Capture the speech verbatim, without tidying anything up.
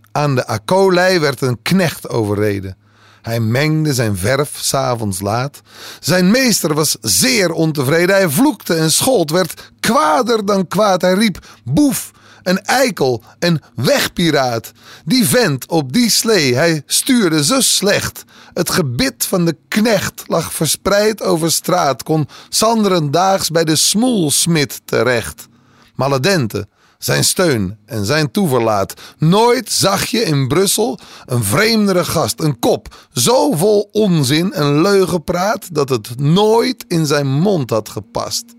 Aan de akolei werd een knecht overreden. Hij mengde zijn verf 's avonds laat. Zijn meester was zeer ontevreden. Hij vloekte en schold, werd kwaader dan kwaad. Hij riep: boef, een eikel, een wegpiraat. Die vent op die slee, hij stuurde zo slecht. Het gebit van de knecht lag verspreid over straat. Kon sanderendaags bij de smoelsmid terecht. Maledente, zijn steun en zijn toeverlaat. Nooit zag je in Brussel een vreemdere gast, een kop zo vol onzin en leugenpraat dat het nooit in zijn mond had gepast.